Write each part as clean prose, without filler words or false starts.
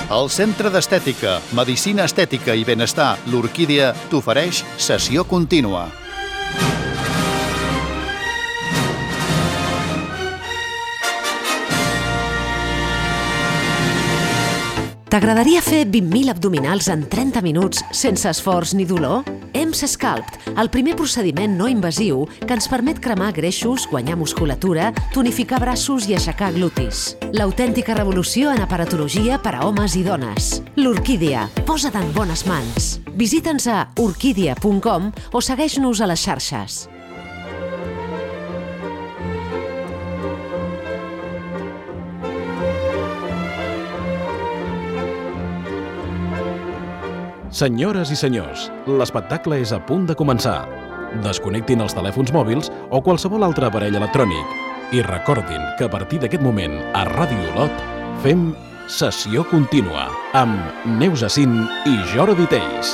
El Centre d'Estètica, Medicina Estètica i Benestar, l'Orquídia, t'ofereix sessió contínua. T'agradaria fer 20.000 abdominals en 30 minuts sense esforç ni dolor? EMS Sculpt, el primer procediment no invasiu que ens permet cremar greixos, guanyar musculatura, tonificar braços i aixecar glutis. L'autèntica revolució en aparatologia per a homes i dones. L'Orquídia, posa't en bones mans. Visita'ns a orquídia.com o segueix-nos a les xarxes. Senyores i senyors, l'espectacle és a punt de començar. Desconnectin els telèfons mòbils o qualsevol altre aparell electrònic i recordin que a partir d'aquest moment a Ràdio Olot fem sessió contínua amb Neus Acín i Jordi Teis.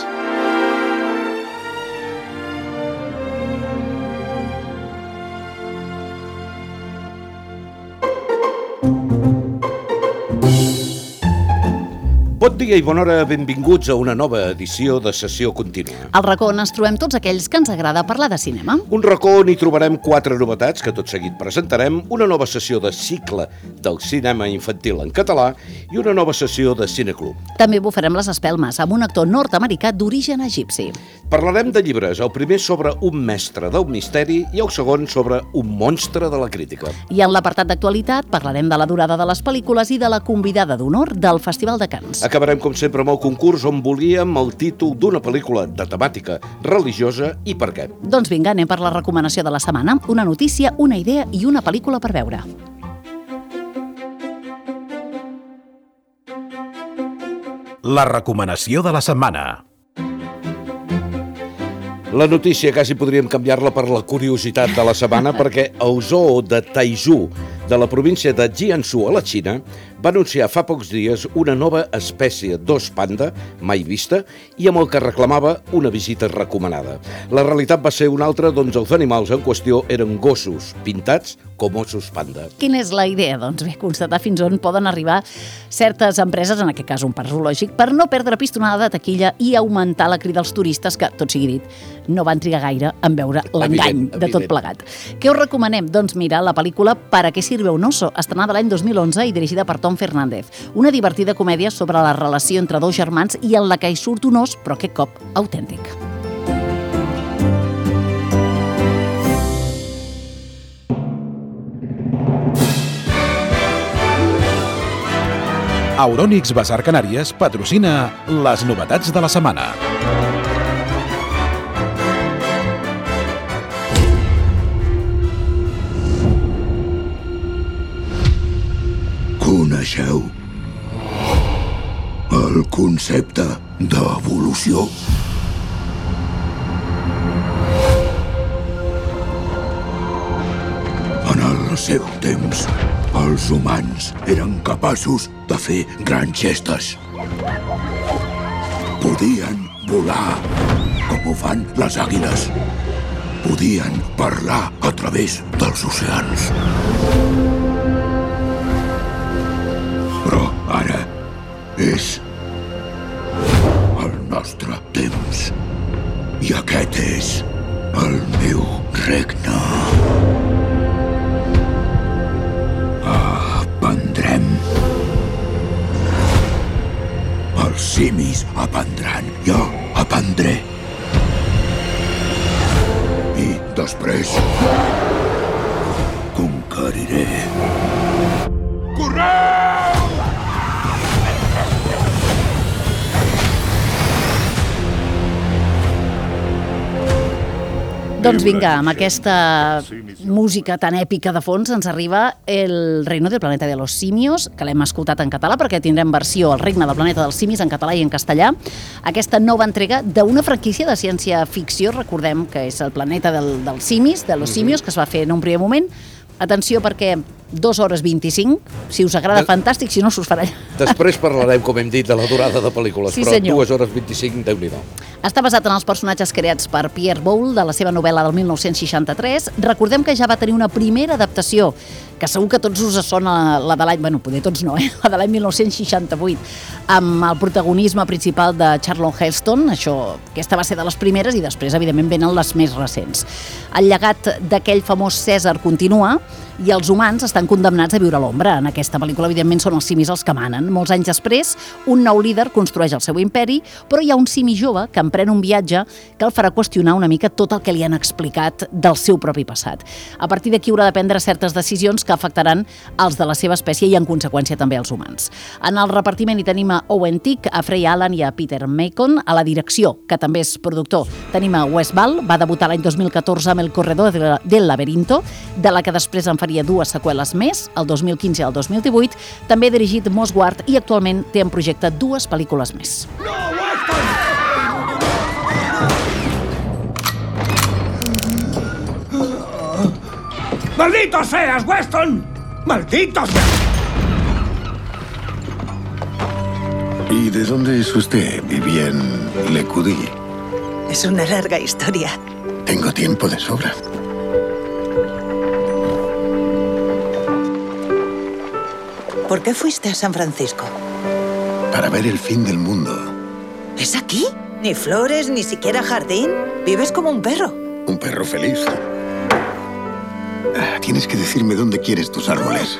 Bon dia i bona hora, benvinguts a una nova edició de Sessió Contínua. Al racó on ens trobem tots aquells que ens agrada parlar de cinema. Un racó on hi trobarem 4 novetats que tot seguit presentarem, una nova sessió de cicle del cinema infantil en català i una nova sessió de cineclub. També bufarem les espelmes amb un actor nord-americà d'origen egipci. Parlarem de llibres, el primer sobre un mestre del misteri i el segon sobre un monstre de la crítica. I en l'apartat d'actualitat parlarem de la durada de les pel·lícules i de la convidada d'honor del Festival de Cannes. Acabarem, com sempre, amb el concurs on volíem el títol d'una pel·lícula de temàtica religiosa i per què. Doncs vinga, anem per la recomanació de la setmana. Una notícia, una idea i una pel·lícula per veure. La recomanació de la setmana. La notícia quasi podríem canviar-la per la curiositat de la setmana perquè el zoo de Taizhou, de la província de Jiangsu a la Xina, va anunciar fa pocs dies una nova espècie d'os panda, mai vista, i amb el que reclamava una visita recomanada. La realitat va ser una altra, doncs els animals en qüestió eren gossos pintats com ossos panda. Quina és la idea? Doncs bé, constatar fins on poden arribar certes empreses, en aquest cas un parc zoològic, per no perdre pistonada de taquilla i augmentar la crida als turistes que, tot sigui dit, no van trigar gaire en veure l'engany de tot plegat. Què us recomanem? Doncs mirar la pel·lícula Para qué sirve un oso, estrenada l'any 2011 i dirigida per Tom Fernández. Una divertida comèdia sobre la relació entre dos germans i en la que hi surt un os, però aquest cop autèntic. Euronics Basar Canàries patrocina les novetats de la setmana. Coneixeu el concepte d'evolució? En el seu temps, els humans eren capaços de fer grans gestes. Podien volar com ho fan les àguiles. Podien parlar a través dels oceans. Però ara és el nostre temps. I aquest és el meu regne. Aprendrem. Els simis aprendran. Jo aprendré. I després conqueriré. Correu! Doncs vinga, amb aquesta música tan èpica de fons ens arriba El reino del planeta de los simios, que l'hem escoltat en català perquè tindrem versió El regne del planeta dels simis en català i en castellà. Aquesta nova entrega d'una franquícia de ciència-ficció, recordem que és El planeta dels simis, de los simios, que es va fer en un primer moment. Atenció perquè 2 hores 25. Si us agrada, fantàstic, si no, s'us farà allà. Després parlarem, com hem dit, de la durada de pel·lícules, Sí, però senyor. 2 hores 25, Déu-n'hi-do. Està basat en els personatges creats per Pierre Boulle de la seva novel·la del 1963. Recordem que ja va tenir una primera adaptació, que segur que tots us sona la de l'any, bueno, poder tots no, la de l'any 1968, amb el protagonisme principal de Charlton Heston. Aquesta va ser de les primeres i després, evidentment, venen les més recents. El llegat d'aquell famós Cèsar continua i els humans estan condemnats a viure a l'ombra. En aquesta pel·lícula, evidentment, són els simis els que manen. Molts anys després, un nou líder construeix el seu imperi, però hi ha un simi jove que emprèn un viatge que el farà qüestionar una mica tot el que li han explicat del seu propi passat. A partir d'aquí haurà de prendre certes decisions que afectaran els de la seva espècie i, en conseqüència, també els humans. En el repartiment hi tenim a Owen Tick, a Frey Allen i a Peter Macon. A la direcció, que també és productor, tenim a Wes Ball, va debutar l'any 2014 amb El corredor del laberinto, de la que després en faria 2 seqüeles més, el 2015 i el 2018. També ha dirigit Moss Guard i actualment té en projecte 2 pel·lícules més. ¡Maldito seas, Weston! ¡Maldito seas! ¿Y de dónde es usted, Vivienne Lecudy? Es una larga historia. Tengo tiempo de sobra. ¿Por qué fuiste a San Francisco? Para ver el fin del mundo. ¿Es aquí? Ni flores, ni siquiera jardín. Vives como un perro. Un perro feliz. Tienes que decirme dónde quieres tus árboles.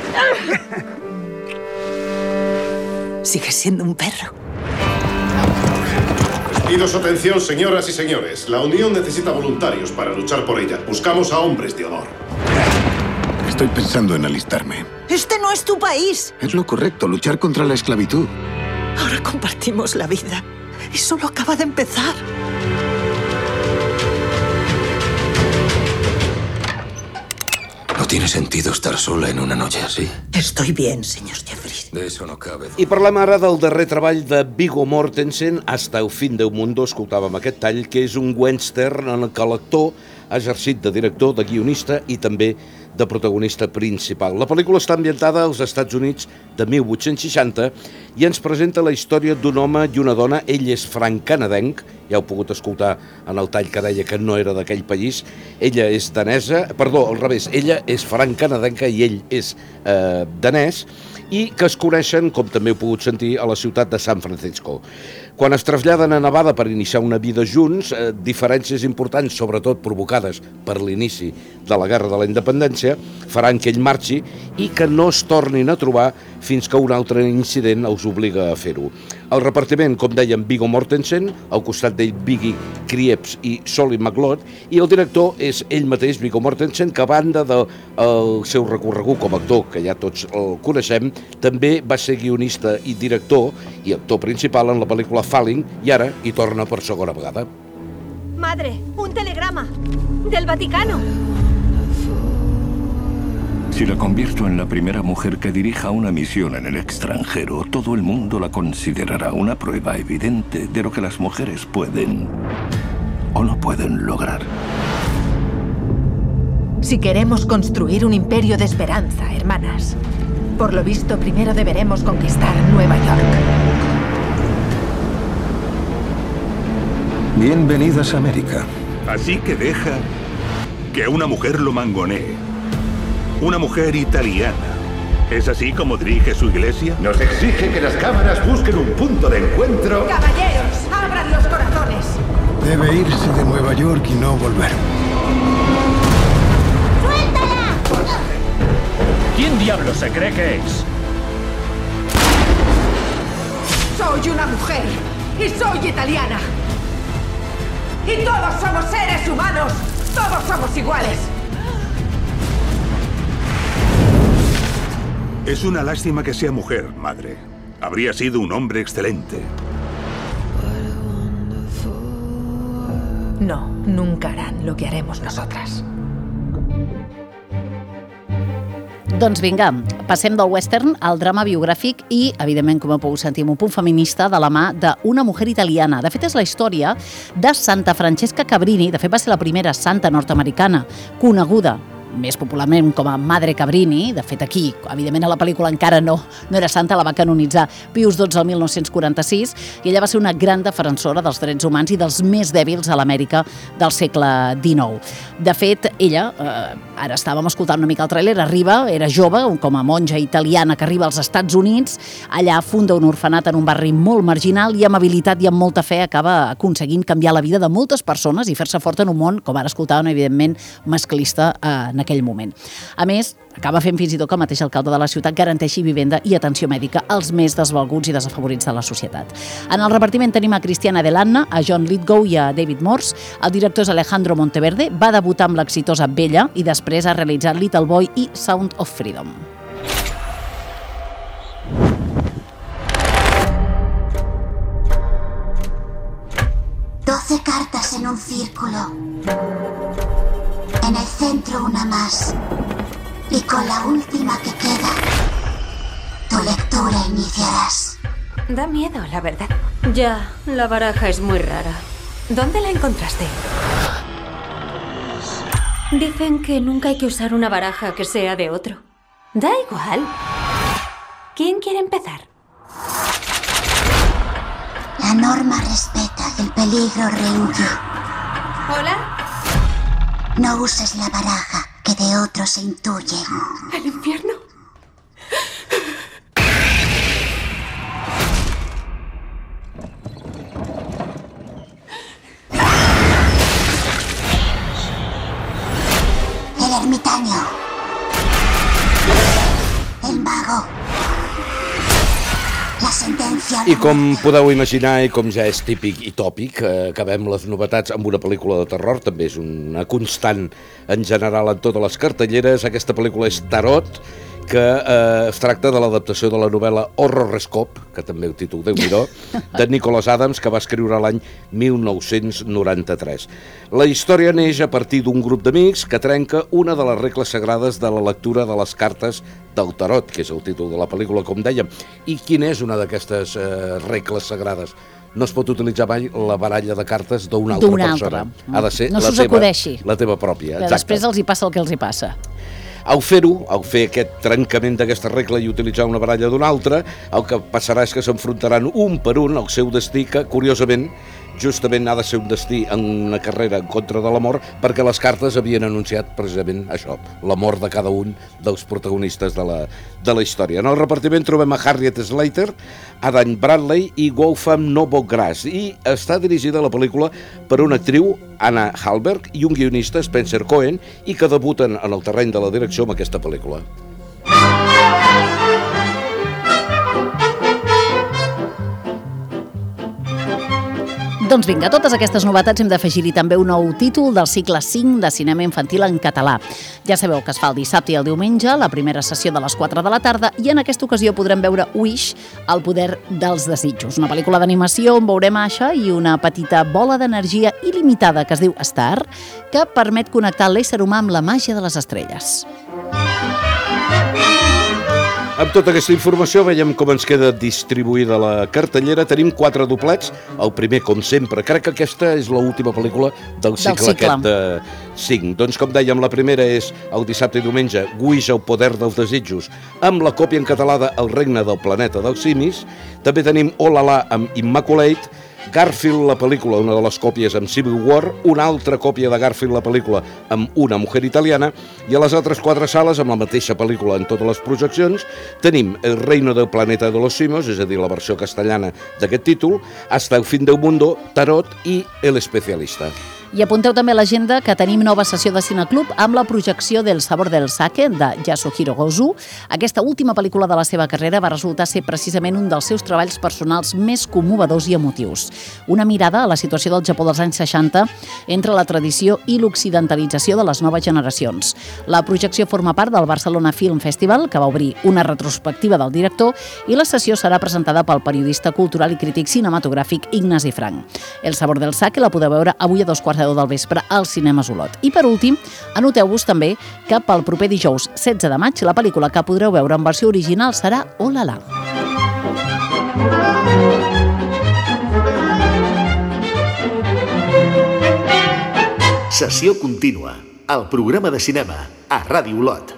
Sigues siendo un perro. Pido su atención, señoras y señores. La Unión necesita voluntarios para luchar por ella. Buscamos a hombres de honor. Estoy pensando en alistarme. Este no es tu país. Es lo correcto, luchar contra la esclavitud. Ahora compartimos la vida. Y solo acaba de empezar. No tiene sentido estar sola en una noche así. Estoy bien, señor Jeffries. De eso no cabe. I parlem ara del darrer treball de Viggo Mortensen, Hasta el fin del mundo, escoltàvem aquest tall, que és un western en el que l'actor ha exercit de director, de guionista i també de protagonista principal. La pel·lícula està ambientada als Estats Units de 1860 i ens presenta la història d'un home i una dona. Ell és franc-canadenc, ja heu pogut escoltar en el tall que deia que no era d'aquell país. Ella és danesa, perdó, al revés, ella és franc-canadenca i ell és danès, i que es coneixen, com també heu pogut sentir, a la ciutat de San Francisco. Quan es traslladen a Nevada per iniciar una vida junts, diferències importants, sobretot provocades per l'inici de la Guerra de la Independència, faran que ell marxi i que no es tornin a trobar fins que un altre incident els obliga a fer-ho. El repartiment, com dèiem, Viggo Mortensen, al costat d'ell Viggy Krieps i Solly McLeod, i el director és ell mateix, Viggo Mortensen, que a banda del seu recorregut com a actor, que ja tots el coneixem, també va ser guionista i director i actor principal en la pel·lícula Falling, i ara hi torna per segona vegada. Madre, un telegrama del Vaticano. Si la convierto en la primera mujer que dirija una misión en el extranjero, todo el mundo la considerará una prueba evidente de lo que las mujeres pueden o no pueden lograr. Si queremos construir un imperio de esperanza, hermanas, por lo visto primero deberemos conquistar Nueva York. Bienvenidas a América. Así que deja que una mujer lo mangonee. Una mujer italiana. ¿Es así como dirige su iglesia? Nos exige que las cámaras busquen un punto de encuentro. Caballeros, abran los corazones. Debe irse de Nueva York y no volver. ¡Suéltala! ¿Quién diablo se cree que es? Soy una mujer y soy italiana. Y todos somos seres humanos. Todos somos iguales. Es una lástima que sea mujer, madre. Habría sido un hombre excelente. No, nunca harán lo que haremos nosotras. Doncs vinga, passem del western al drama biogràfic i, evidentment, com heu pogut sentir, un punt feminista de la mà d'una mujer italiana. De fet, és la història de Santa Francesca Cabrini. De fet, va ser la primera santa nord-americana coneguda més popularment com a Madre Cabrini. De fet, aquí, evidentment, a la pel·lícula encara no era santa, la va canonitzar Pius XII el 1946, i ella va ser una gran defensora dels drets humans i dels més dèbils a l'Amèrica del segle XIX. De fet, ella, ara estàvem escoltant una mica el tràiler, era jove, com a monja italiana que arriba als Estats Units, allà funda un orfenat en un barri molt marginal i amb habilitat i amb molta fe acaba aconseguint canviar la vida de moltes persones i fer-se forta en un món, com ara escoltàvem, evidentment, masclista en aquell moment. A més, acaba fent fins i tot que el mateix alcalde de la ciutat garanteixi vivenda i atenció mèdica als més desvalguts i desafavorits de la societat. En el repartiment tenim a Cristiana Delanna, a John Lithgow i a David Morse. El director és Alejandro Monteverde, va debutar amb l'exitosa Bella i després ha realitzat Little Boy i Sound of Freedom. Cartas en un círculo. En el centro una más. Y con la última que queda, tu lectura iniciarás. Da miedo, la verdad. Ya, la baraja es muy rara. ¿Dónde la encontraste? Dicen que nunca hay que usar una baraja que sea de otro. Da igual. ¿Quién quiere empezar? La norma respeta y el peligro rehuye. ¿Hola? No uses la baraja que de otros se intuye. ¿El infierno? El ermitaño. El mago. I com podeu imaginar, i com ja és típic i tòpic, acabem les novetats amb una pel·lícula de terror, també és una constant en general en totes les cartelleres. Aquesta pel·lícula és Tarot, que es tracta de l'adaptació de la novel·la Horrorscope, que també el títol Déu-n'hi-do, de Nicholas Adams, que va escriure l'any 1993. La història neix a partir d'un grup d'amics que trenca una de les regles sagrades de la lectura de les cartes del tarot, que és el títol de la pel·lícula, com dèiem. I quina és una d'aquestes regles sagrades? No es pot utilitzar mai la baralla de cartes d'una altra persona. Ha de ser la teva pròpia. Que després els hi passa el que els hi passa. Au fer aquest trencament d'aquesta regla i utilitzar una baralla d'una altra, el que passarà és que s'enfrontaran un per un al seu destí, que, curiosament, justament ha de ser un destí en una carrera en contra de la mort, perquè les cartes havien anunciat precisament això, la mort de cada un dels protagonistes de la història. En el repartiment trobem a Harriet Slater, Adam Bradley i Wolfgang Novogratz, i està dirigida la pel·lícula per una actriu, Anna Hallberg, i un guionista, Spencer Cohen, i que debuten en el terreny de la direcció amb aquesta pel·lícula. Doncs vinga, a totes aquestes novetats hem d'afegir-hi també un nou títol del cicle 5 de cinema infantil en català. Ja sabeu que es fa el dissabte i el diumenge, la primera sessió de les 4 de la tarda, i en aquesta ocasió podrem veure Wish, el poder dels desitjos. Una pel·lícula d'animació on veurem Asha i una petita bola d'energia il·limitada que es diu Star, que permet connectar l'ésser humà amb la màgia de les estrelles. Amb tota aquesta informació veiem com ens queda distribuïda la cartellera. Tenim 4 doblets. El primer, com sempre, crec que aquesta és l'última pel·lícula del cicle aquest de 5. Doncs, com dèiem, la primera és el dissabte i diumenge, Wish, el poder dels desitjos, amb la còpia en català de El regne del planeta dels simis. També tenim Oh La La amb Immaculate, Garfield, la pel·lícula, una de les còpies amb Civil War, una altra còpia de Garfield, la pel·lícula, amb Una mujer italiana, i a les altres 4 sales, amb la mateixa pel·lícula en totes les projeccions, tenim El reino del planeta de los simios, és a dir, la versió castellana d'aquest títol, Hasta el fin del mundo, Tarot i El especialista. I apunteu també a l'agenda que tenim nova sessió de Cineclub amb la projecció del Sabor del Sake de Yasuhiro Ozu. Aquesta última pel·lícula de la seva carrera va resultar ser precisament un dels seus treballs personals més commovedors i emotius. Una mirada a la situació del Japó dels anys 60 entre la tradició i l'occidentalització de les noves generacions. La projecció forma part del Barcelona Film Festival, que va obrir una retrospectiva del director, i la sessió serà presentada pel periodista cultural i crític cinematogràfic Ignasi Frank. El Sabor del Sake la podeu veure avui a 2:15 del vespre al Cinema Olot. I per últim, anoteu-vos també que pel proper dijous 16 de maig la pel·lícula que podreu veure en versió original serà Oh La La. Sessió contínua, el programa de cinema a Ràdio Olot.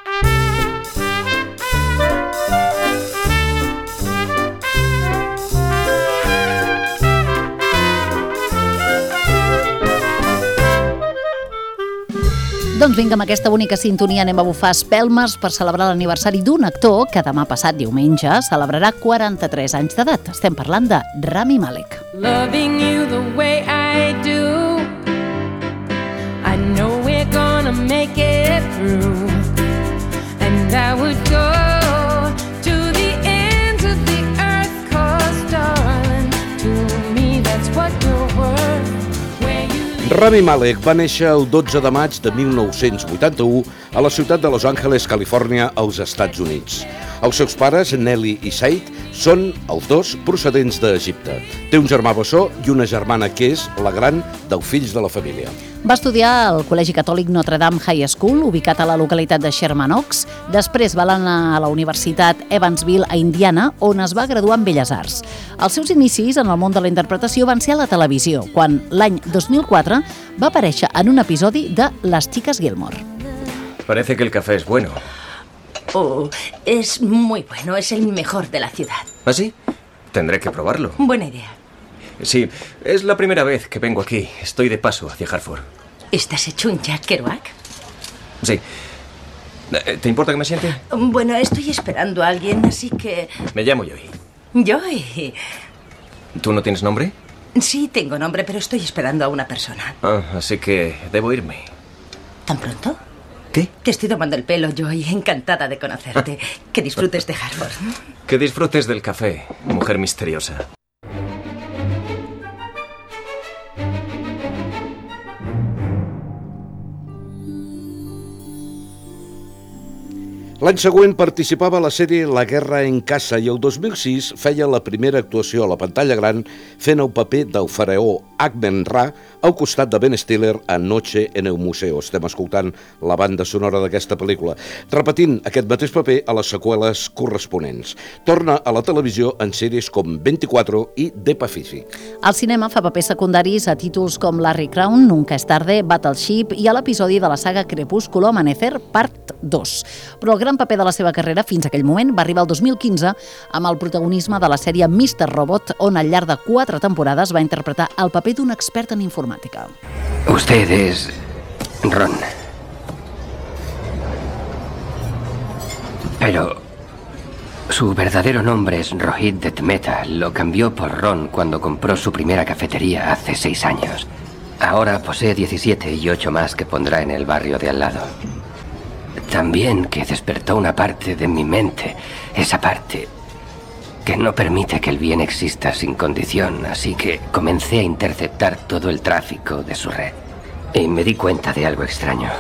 Doncs vinga, amb aquesta bonica sintonia anem a bufar espelmes per celebrar l'aniversari d'un actor que demà passat diumenge celebrarà 43 anys d'edat. Estem parlant de Rami Malek. Loving you the way I do, I know we're gonna make it through, and I would go to the ends of the earth, 'cause darling, to me that's what you're worth. Rami Malek va néixer el 12 de maig de 1981 a la ciutat de Los Angeles, Califòrnia, als Estats Units. Els seus pares, Nelly i Said, són els dos procedents d'Egipte. Té un germà bessó i una germana que és la gran dels fills de la família. Va estudiar al Col·legi Catòlic Notre Dame High School, ubicat a la localitat de Sherman Oaks. Després va anar a la Universitat Evansville, a Indiana, on es va graduar en Belles Arts. Els seus inicis en el món de la interpretació van ser a la televisió, quan l'any 2004 va aparèixer en un episodi de Les Chicas Gilmore. Parece que el café es bueno. Oh, es muy bueno, es el mejor de la ciudad. ¿Ah, sí? Tendré que probarlo. Buena idea. Sí, es la primera vez que vengo aquí. Estoy de paso hacia Hartford. ¿Estás hecho un Jack Kerouac? Sí. ¿Te importa que me siente? Bueno, estoy esperando a alguien, así que... Me llamo Joey. ¿Joey? ¿Tú no tienes nombre? Sí, tengo nombre, pero estoy esperando a una persona. Ah, así que debo irme. ¿Tan pronto? ¿Qué? Te estoy tomando el pelo, Joey. Encantada de conocerte. Que disfrutes de Hartford. Que disfrutes del café, mujer misteriosa. L'any següent participava a la sèrie La guerra en casa i el 2006 feia la primera actuació a la pantalla gran fent el paper del faraó Amen-Ra al costat de Ben Stiller a Noche en el Museo. Estem escoltant la banda sonora d'aquesta pel·lícula, repetint aquest mateix paper a les seqüeles corresponents. Torna a la televisió en sèries com 24 i The Pacific. Al cinema fa papers secundaris a títols com Larry Crown, Nunca es tarde, Battleship i a l'episodi de la saga Crepúsculo Amanecer, part 2. Però el gran paper de la seva carrera fins a aquell moment va arribar el 2015 amb el protagonisme de la sèrie Mr. Robot, on al llarg de 4 temporades va interpretar el paper d'un expert en informàtica. Usted es Ron. Pero su verdadero nombre es Rohit Detmeta. Lo cambió por Ron cuando compró su primera cafetería hace 6 años. Ahora posee 17 y 8 más que pondrá en el barrio de al lado. También que despertó una parte de mi mente, esa parte que no permite que el bien exista sin condición, así que comencé a interceptar todo el tráfico de su red. Y me di cuenta de algo extraño.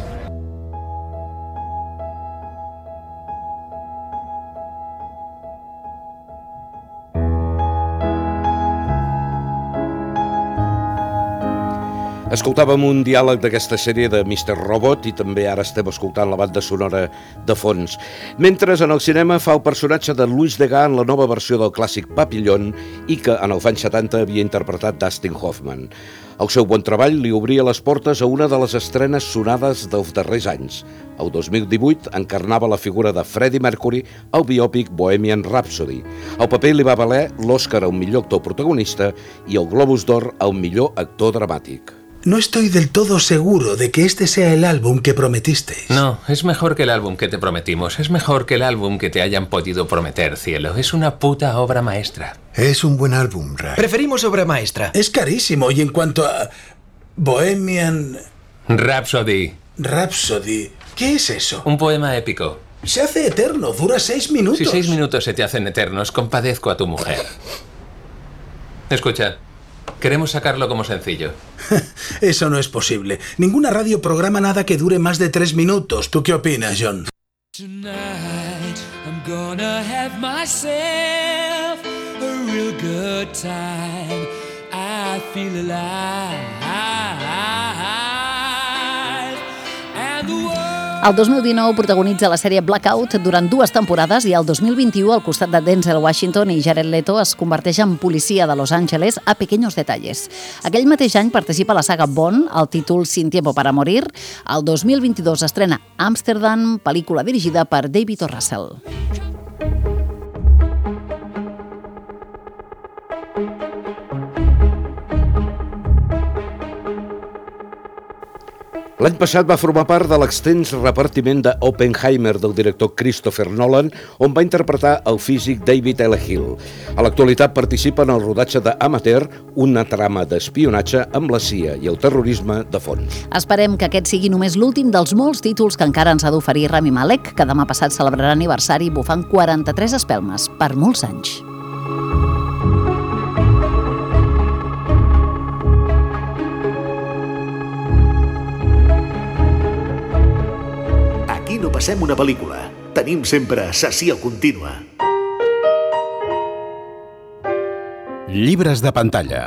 Escoltàvem un diàleg d'aquesta sèrie de Mr. Robot i també ara estem escoltant la banda sonora de fons. Mentre en el cinema fa el personatge de Louis Degas en la nova versió del clàssic Papillon i que en els anys 70 havia interpretat Dustin Hoffman. El seu bon treball li obria les portes a una de les estrenes sonades dels darrers anys. El 2018 encarnava la figura de Freddie Mercury al biòpic Bohemian Rhapsody. El paper li va valer l'Oscar al millor actor protagonista i el Globus d'Or al millor actor dramàtic. No estoy del todo seguro de que este sea el álbum que prometisteis. No, es mejor que el álbum que te prometimos. Es mejor que el álbum que te hayan podido prometer, cielo. Es una puta obra maestra. Es un buen álbum, Ray. Preferimos obra maestra. Es carísimo. Y en cuanto a Bohemian Rhapsody. Rhapsody. ¿Qué es eso? Un poema épico. Se hace eterno. Dura 6 minutos. Si 6 minutos se te hacen eternos, compadezco a tu mujer. Escucha. Queremos sacarlo como sencillo. Eso no es posible. Ninguna radio programa nada que dure más de 3 minutos. ¿Tú qué opinas, John? Tonight I'm gonna have myself a real good time. I feel alive. And the world... El 2019 protagonitza la sèrie Blackout durant 2 temporades i el 2021, al costat de Denzel Washington i Jared Leto, es converteix en policia de Los Angeles a Pequeños Detalles. Aquell mateix any participa a la saga Bond, el títol Sin Tiempo para Morir. El 2022 estrena Amsterdam, pel·lícula dirigida per David O. Russell. L'any passat va formar part de l'extens repartiment de Oppenheimer del director Christopher Nolan, on va interpretar el físic David L. Hill. A l'actualitat participa en el rodatge d'Amateur, una trama d'espionatge amb la CIA i el terrorisme de fons. Esperem que aquest sigui només l'últim dels molts títols que encara ens ha d'oferir Rami Malek, que demà passat celebrarà aniversari bufant 43 espelmes per molts anys. Aquí no passem una pel·lícula. Tenim sempre sessió contínua. Llibres de pantalla.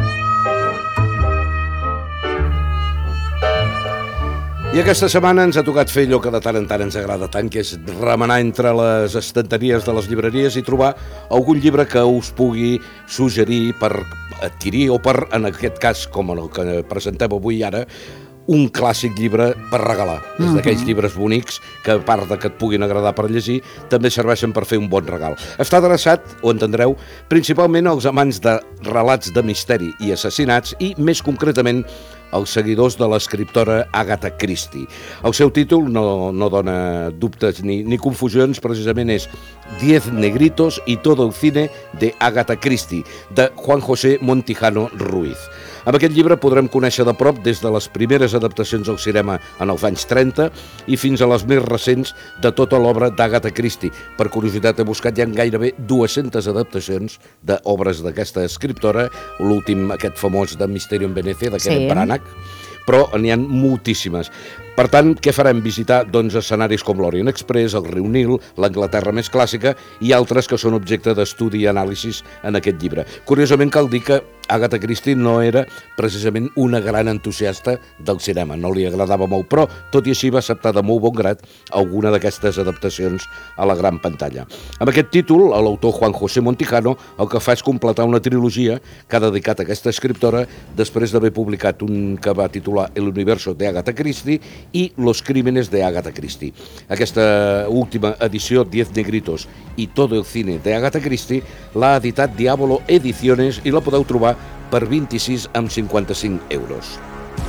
I aquesta setmana ens ha tocat fer allò que de tant en tant ens agrada tant, que és remenar entre les estanteries de les llibreries i trobar algun llibre que us pugui suggerir per adquirir o per, en aquest cas, com el que presentem avui ara, un clàssic llibre per regalar. És d'aquells llibres bonics que, a part de que et puguin agradar per llegir, també serveixen per fer un bon regal. Està adreçat, ho entendreu, principalment als amants de relats de misteri i assassinats i, més concretament, els seguidors de l'escriptora Agatha Christie. El seu títol no dona dubtes ni confusions, precisament és 10 negritos y todo el cine de Agatha Christie, de Juan José Montijano Ruiz. Amb aquest llibre podrem conèixer de prop des de les primeres adaptacions al cinema en els anys 30 i fins a les més recents de tota l'obra d'Agatha Christie. Per curiositat he buscat, hi ha gairebé 200 adaptacions d'obres d'aquesta escriptora, l'últim, aquest famós de Misteri en Venecia, de Kenneth Branagh, però n'hi ha moltíssimes. Per tant, què farem? Visitar escenaris com l'Orient Express, el Riu Nil, l'Anglaterra més clàssica i altres que són objecte d'estudi i anàlisis en aquest llibre. Curiosament, cal dir que Agatha Christie no era precisament una gran entusiasta del cinema, no li agradava molt, però tot i així va acceptar de molt bon grat alguna d'aquestes adaptacions a la gran pantalla. Amb aquest títol, l'autor Juan José Montijano el que fa és completar una trilogia que ha dedicat a aquesta escriptora després d'haver publicat un que va titular El universo de Agatha Christie i Los crímenes de Agatha Christie. Aquesta última edició, 10 negritos i todo el cine de Agatha Christie, l'ha editat Diabolo Ediciones i la podeu trobar per 26,55 euros.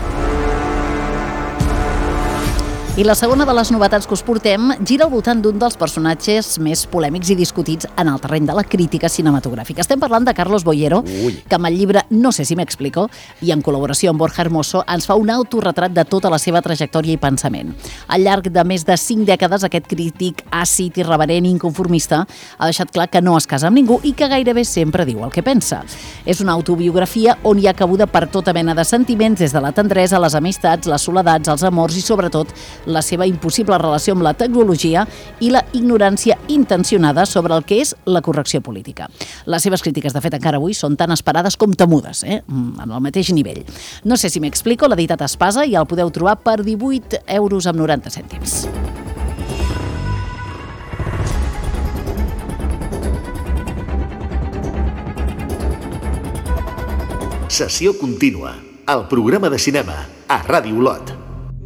I la segona de les novetats que us portem gira al voltant d'un dels personatges més polèmics i discutits en el terreny de la crítica cinematogràfica. Estem parlant de Carlos Bollero, que amb el llibre No sé si m'explico, i en col·laboració amb Borja Hermoso, ens fa un autorretrat de tota la seva trajectòria i pensament. Al llarg de més de 5 dècades, aquest crític àcid, irreverent i inconformista ha deixat clar que no es casa amb ningú i que gairebé sempre diu el que pensa. És una autobiografia on hi ha cabuda per tota mena de sentiments, des de la tendresa, les amistats, les soledats, els amors i, sobretot, la seva impossible relació amb la tecnologia i la ignorància intencionada sobre el que és la correcció política. Les seves crítiques, de fet, encara avui són tan esperades com temudes, en el mateix nivell. No sé si m'explico, l'ha editat Espasa i el podeu trobar per 18,90 €. Sessió contínua, el programa de cinema a Ràdio Olot.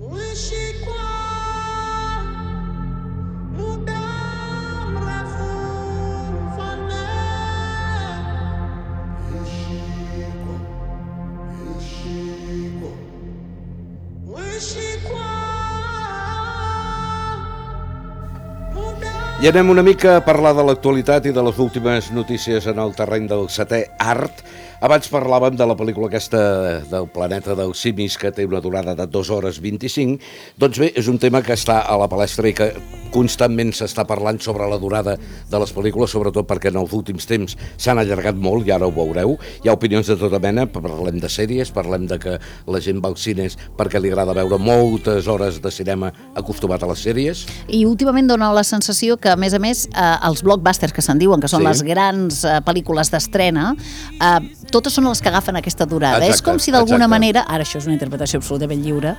I anem una mica a parlar de l'actualitat i de les últimes notícies en el terreny del setè art. Abans parlàvem de la pel·lícula aquesta del planeta dels simis, que té una durada de 2 hores 25. Doncs bé, és un tema que està a la palestra i que constantment s'està parlant sobre la durada de les pel·lícules, sobretot perquè en els últims temps s'han allargat molt, i ara ho veureu. Hi ha opinions de tota mena, parlem de sèries, parlem de que la gent va als cines perquè li agrada veure moltes hores de cinema acostumat a les sèries. I últimament dona la sensació que a més, els blockbusters que se'n diuen, que són les grans pel·lícules d'estrena, totes són les que agafen aquesta durada. És com si d'alguna manera, ara això és una interpretació absolutament lliure,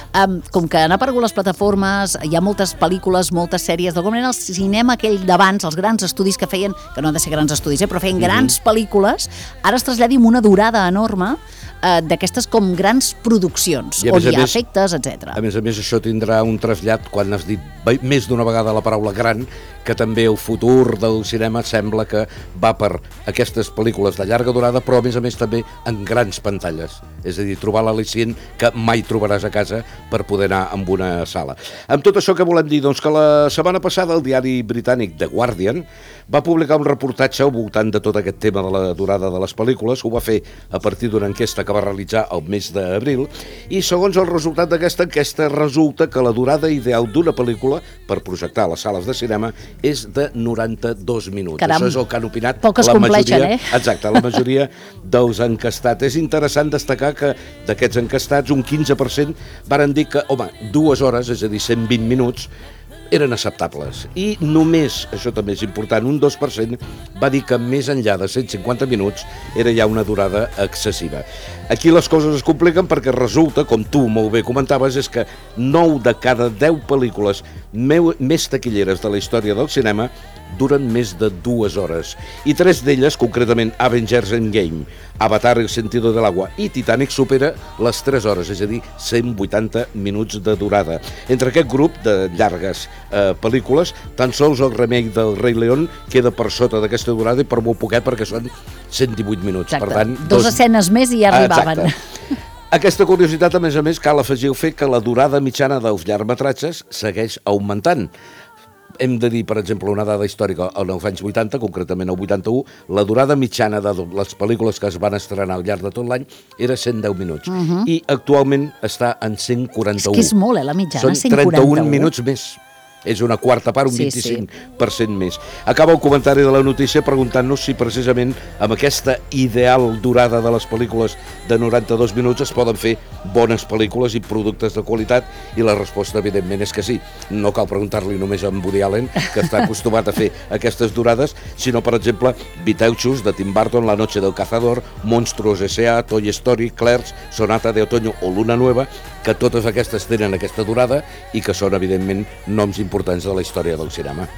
com que han aparegut les plataformes, hi ha moltes pel·lícules, moltes sèries, d'alguna manera el cinema aquell d'abans, els grans estudis que feien, que no han de ser grans estudis, però feien grans pel·lícules, ara es traslladi amb una durada enorme d'aquestes com grans produccions, on hi ha efectes, etc. A més, això tindrà un trasllat, quan has dit més d'una vegada la paraula gran, que també el futur del cinema sembla que va per aquestes pel·lícules de llarga durada, però a més també en grans pantalles. És a dir, trobar l'al·licient que mai trobaràs a casa per poder anar a una sala. Amb tot això, què volem dir? Doncs que la setmana passada el diari britànic The Guardian va publicar un reportatge al voltant de tot aquest tema de la durada de les pel·lícules. Ho va fer a partir d'una enquesta que va realitzar el mes d'abril, i segons el resultat d'aquesta enquesta resulta que la durada ideal d'una pel·lícula per projectar a les sales de cinema és de 92 minuts. Caram, això és el que han opinat poc es compleixen, Exacte, la majoria dels encastats. És interessant destacar que d'aquests encastats un 15% varen dir que, 2 hores, és a dir, 120 minuts, eren acceptables. I només, això també és important, un 2% va dir que més enllà de 150 minuts era ja una durada excessiva. Aquí les coses es compliquen perquè resulta, com tu molt bé comentaves, és que 9 de cada 10 pel·lícules més taquilleres de la història del cinema duren més de 2 hores. I 3 d'elles, concretament Avengers Endgame, Avatar El sentido del agua i Titanic, supera les 3 hores, és a dir, 180 minuts de durada. Entre aquest grup de llargues pel·lícules, tan sols el remake del Rei León queda per sota d'aquesta durada i per molt poquet, perquè són 118 minuts. Exacte. Per tant, 2 escenes més i ja arribaven. Exacte. Aquesta curiositat, a més, cal afegir el fet que la durada mitjana dels llargmetratges segueix augmentant. Hem de dir, per exemple, una dada històrica. En els anys 80, concretament el 81, la durada mitjana de les pel·lícules que es van estrenar al llarg de tot l'any era 110 minuts. I actualment està en 141. És que és molt, la mitjana, són 31 minuts més. És una quarta part, un 25% més. Acaba el comentari de la notícia preguntant-nos si precisament amb aquesta ideal durada de les pel·lícules de 92 minuts es poden fer bones pel·lícules i productes de qualitat, i la resposta evidentment és que sí. No cal preguntar-li només a en Woody Allen, que està acostumat a fer aquestes durades, sinó, per exemple, Beetlejuice de Tim Burton, La noche del cazador, Monstruos S.A., Toy Story, Clerks, Sonata de Otoño o Luna Nueva, que totes aquestes tenen aquesta durada i que són, evidentment, noms importants de la història del cinema.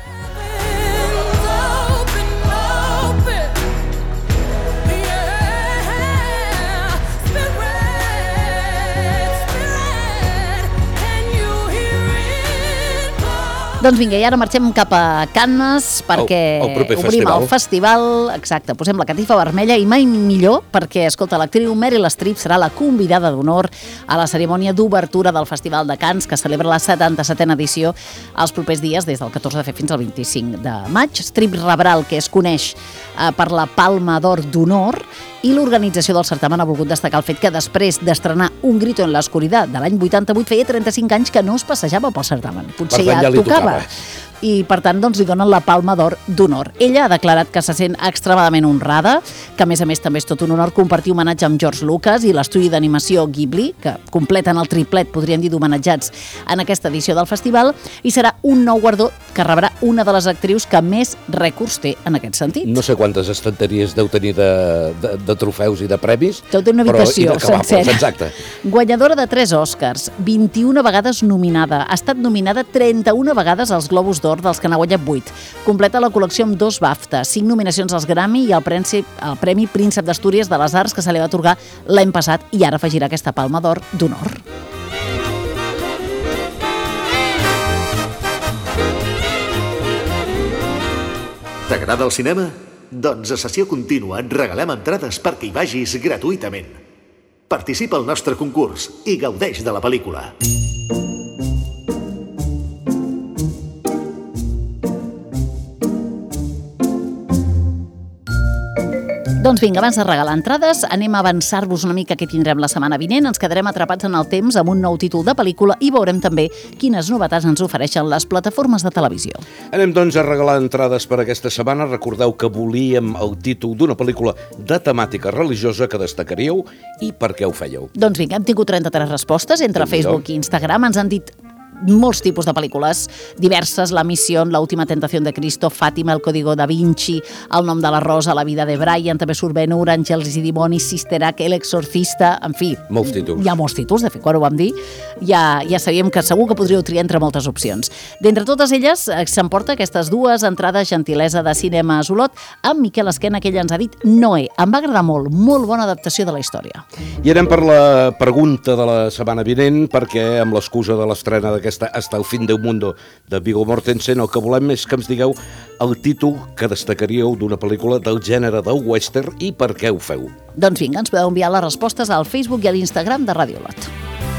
Doncs vinga, i ara marxem cap a Cannes perquè obrim el festival. Exacte, posem la catifa vermella i mai millor perquè, escolta, l'actriu Meryl Streep serà la convidada d'honor a la cerimònia d'obertura del Festival de Cannes, que celebra la 77a edició els propers dies, des del 14 de febrer fins al 25 de maig. Streep rebrà el que es coneix per la Palma d'Or d'Honor, i l'organització del certamen ha volgut destacar el fet que després d'estrenar Un grito en l'oscuridad de l'any 88 feia 35 anys que no es passejava pel certamen. Potser ja tocava. I, per tant, doncs, li donen la Palma d'Or d'Honor. Ella ha declarat que se sent extremadament honrada, que, a més, també és tot un honor compartir homenatge amb George Lucas i l'estudi d'animació Ghibli, que completen el triplet, podríem dir, d'homenatjats en aquesta edició del festival, i serà un nou guardó que rebrà una de les actrius que més rècords té en aquest sentit. No sé quantes estanteries deu tenir de trofeus i de premis, deu tenir una habitació sencera. Exacte. Guanyadora de 3 Oscars, 21 vegades nominada, ha estat nominada 31 vegades als Globus d'Or, dels que n'ha guanyat 8. Completa la col·lecció amb 2 BAFTA, 5 nominacions als Grammy i el Premi Príncep d'Astúries de les Arts, que se li va atorgar l'any passat, i ara afegirà aquesta Palma d'Or d'Honor. T'agrada el cinema? Doncs a Sessió Contínua et regalem entrades perquè hi vagis gratuïtament. Participa al nostre concurs i gaudeix de la pel·lícula. Doncs vinga, abans de regalar entrades, anem a avançar-vos una mica què tindrem la setmana vinent. Ens quedarem atrapats en el temps amb un nou títol de pel·lícula i veurem també quines novetats ens ofereixen les plataformes de televisió. Anem, doncs, a regalar entrades per aquesta setmana. Recordeu que volíem el títol d'una pel·lícula de temàtica religiosa que destacaríeu i per què ho fèieu. Doncs vinga, hem tingut 33 respostes entre Facebook i Instagram. Ens han dit molts tipus de pel·lícules, diverses, La Misión, La última tentación de Cristo, Fàtima, El código da Vinci, El nom de la Rosa, La vida de Brian, també surt Ben-Hur, Àngels i dimonis, Sister Act, El exorcista, en fi. Molts títols. Hi ha molts títols, de fet, quan ho vam dir, ja sabíem que segur que podríeu triar entre moltes opcions. D'entre totes elles, s'emporta aquestes dues entrades gentilesa de Cinema Olot amb Miquel Esquena, que ell ens ha dit Noé. Em va agradar molt bona adaptació de la història. I anem per la pregunta de la setmana vinent, perquè amb l'excusa de l'estrena d'aquesta Hasta el fin del mundo de Viggo Mortensen, el que volem és que ens digueu el títol que destacaríeu d'una pel·lícula del gènere del western i per què ho feu. Doncs vinga, ens podeu enviar les respostes al Facebook i a l'Instagram de Ràdio Olot.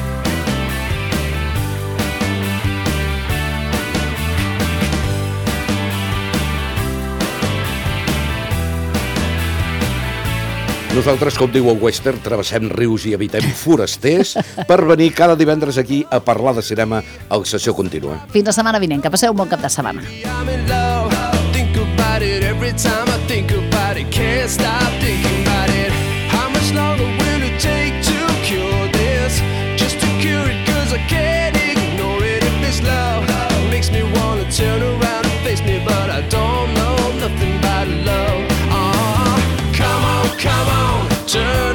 Nosaltres, com diu el western, travessem rius i evitem forasters per venir cada divendres aquí a parlar de cinema a la sessió contínua. Fins la setmana vinent, que passeu un bon cap de setmana. Turn around and face me, but I don't know nothing about love. Come on, turn